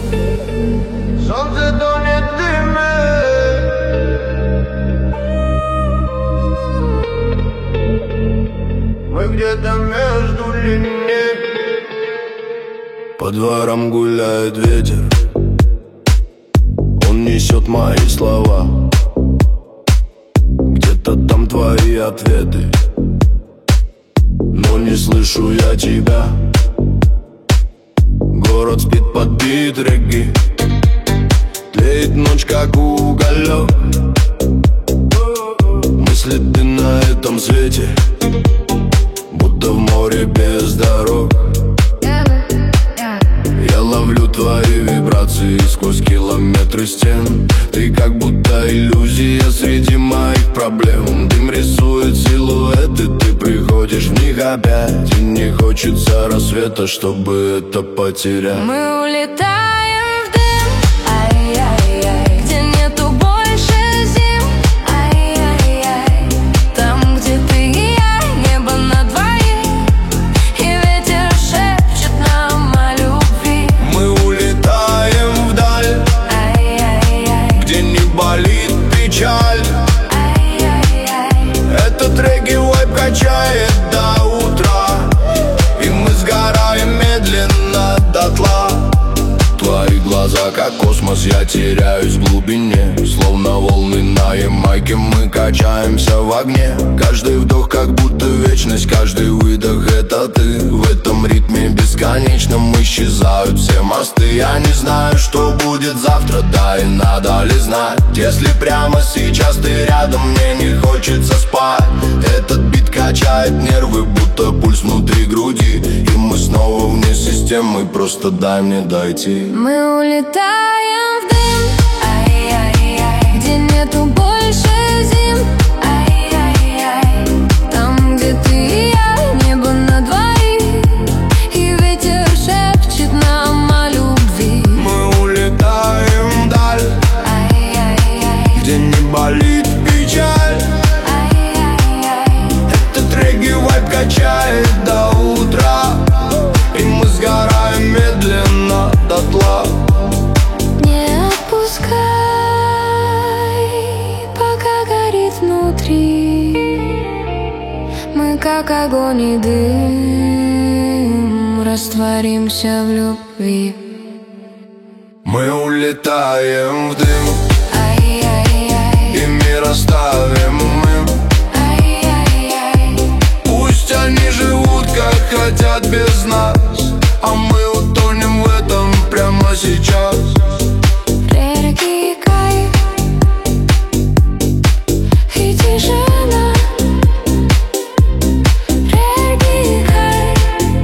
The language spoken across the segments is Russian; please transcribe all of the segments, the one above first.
Солнце тонет в дыме. Мы где-то между линий. По дворам гуляет ветер, он несет мои слова. Где-то там твои ответы, но не слышу я тебя. Город спит под бит регги, тлеет ночь, как уголек. Мысли ты на этом свете, будто в море без дорог. Я ловлю твои вибрации сквозь километры стен. Ты как будто иллюзия среди моих проблем. Дым рисует силуэты, ты приходишь в них опять. И не хочется рассвета, чтобы это потерять. Мы улетаем в дым, ай-яй-яй, где нету больше зим, ай-яй-яй. Там, где ты и я, небо на двоих, и ветер шепчет нам о любви. Мы улетаем вдаль, Ай-яй-яй, где не болит печаль. ай-яй-яй. Этот регги-вайб качает до утра, и мы сгораем медленно дотла. Твои глаза как космос, я теряюсь в глубине. Словно волны на Ямайке, мы качаемся в огне. Каждый вдох как будто вечность, каждый выдох это ты. В этом ритме бесконечном исчезают все мосты. Я не знаю, что будет завтра, да и надо ли знать. Если прямо сейчас ты рядом, мне не хочется спать. Этот бит качает нервы, будто пульс внутри груди. И мы снова вне системы, просто дай мне дойти. Мы улетаем в дым, ай-яй-яй, где нету больше зим, ай-яй-яй. Там, где ты и я, небо на двоих, и ветер шепчет нам о любви. Мы улетаем вдаль, Ай-яй-яй, где не болит печаль. ай-яй-яй. Этот регги-вайб качает до утра, и мы сгораем медленно дотла. Не отпускай, пока горит внутри. Мы как огонь и дым, растворимся в любви. Мы улетаем в дым, Ай-яй-яй, и мир оставим мы. ай-яй-яй. Пусть они живут как хотят без нас, а мы утонем в этом прямо сейчас. Реки, кайф и тишина. Реки, кайф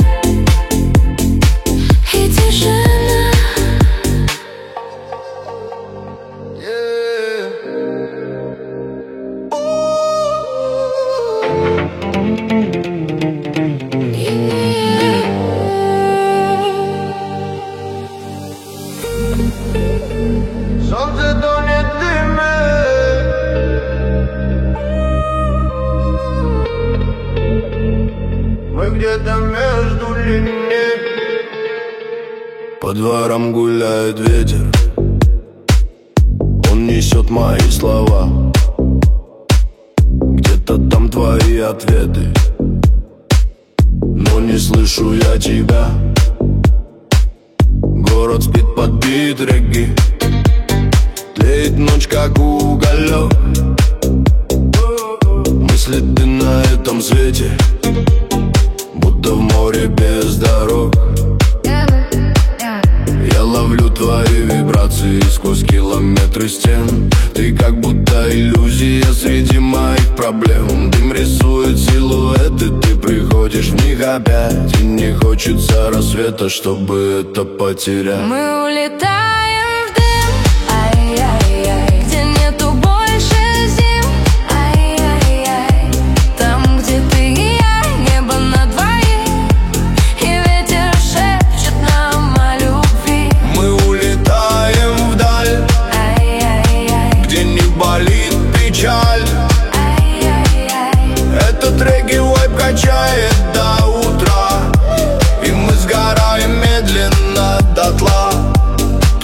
и тишина. Солнце тонет в дыме. Мы где-то между линий. По дворам гуляет ветер, он несет мои слова. Где-то там твои ответы, но не слышу я тебя. Город спит под бит регги, тлеет ночь, как уголек. Мысли ты на этом свете, будто в море без дорог. Я ловлю твои вибрации сквозь километры стен. Ты как будто иллюзия среди моих проблем. Дым рисует силуэты, ты приходишь в них опять. И не хочется рассвета, чтобы это потерять. Мы улетаем в дым, ай-яй-яй, где нету больше зим, ай-яй-яй. Там, где ты и я, небо на двоих, и ветер шепчет нам о любви. Мы улетаем вдаль, Ай-яй-яй, где не болит печаль. ай-яй-яй. Этот регги-вайб качает до утра, и мы сгораем медленно дотла.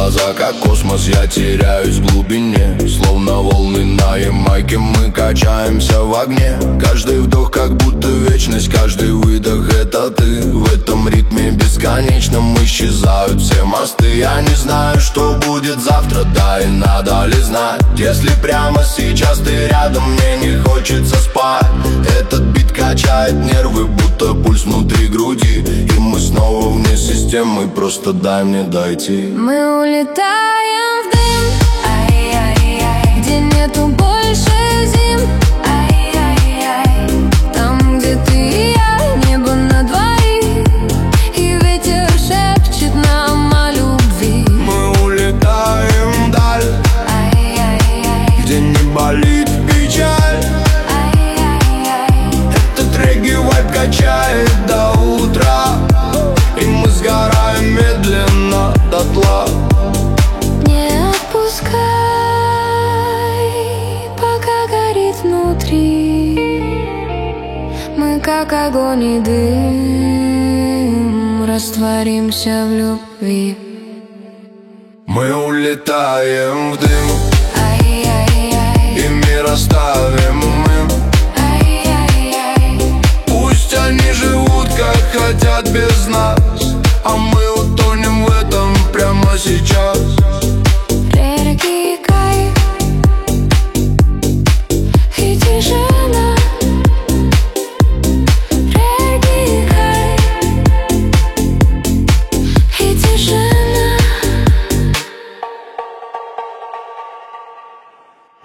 глаза, как космос, я теряюсь в глубине. Словно волны на Ямайке, мы качаемся в огне. Каждый вдох как будто вечность, каждый выдох это ты. В этом ритме бесконечном исчезают все мосты. Я не знаю, что будет завтра, да и надо ли знать. Если прямо сейчас ты рядом, мне не хочется спать. Этот бит качает нервы, будто пульс внутри груди. И мы снова вне системы, просто дай мне дойти. Мы улетаем в дым, ай-яй-яй, где нету больше зим, ай-яй-яй. Там, где ты и я, небо на двоих, и ветер шепчет нам о любви. Мы улетаем вдаль, Ай-яй-яй, где не болит печаль. ай-яй-яй. Этот регги-вайб качает до утра, и мы сгораем медленно дотла. Не отпускай, пока горит внутри. Мы как огонь и дым, растворимся в любви. Мы улетаем в дым, Ай-яй-яй, и мир оставим им. ай-яй-яй. Пусть они живут как хотят без нас, а мы